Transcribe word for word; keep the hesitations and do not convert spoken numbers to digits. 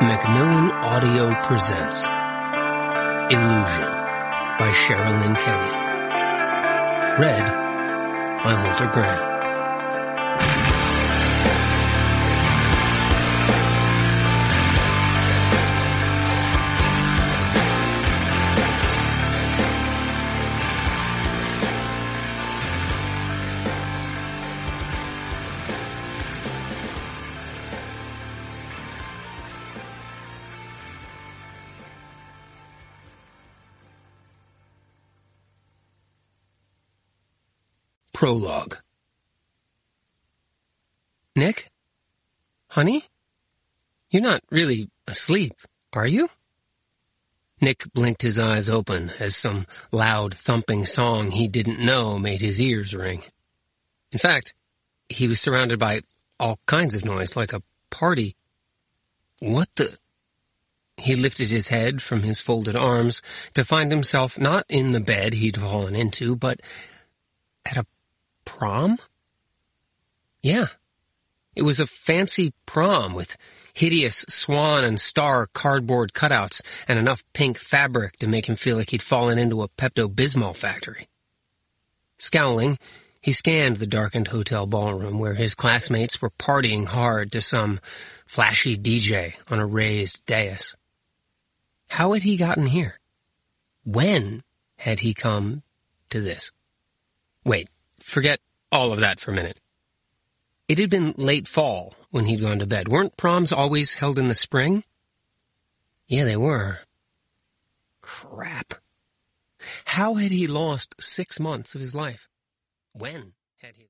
Macmillan Audio presents Illusion by Sherilyn Kenyon. Read by Holter Grant. Prologue. Nick? Honey? You're not really asleep, are you? Nick blinked his eyes open as some loud thumping song he didn't know made his ears ring. In fact, he was surrounded by all kinds of noise, like a party. What the... He lifted his head from his folded arms to find himself not in the bed he'd fallen into, but at a prom? Yeah. It was a fancy prom with hideous swan and star cardboard cutouts and enough pink fabric to make him feel like he'd fallen into a Pepto-Bismol factory. Scowling, he scanned the darkened hotel ballroom where his classmates were partying hard to some flashy D J on a raised dais. How had he gotten here? When had he come to this? Wait. Forget all of that for a minute. It had been late fall when he'd gone to bed. Weren't proms always held in the spring? Yeah, they were. Crap. How had he lost six months of his life? When had he...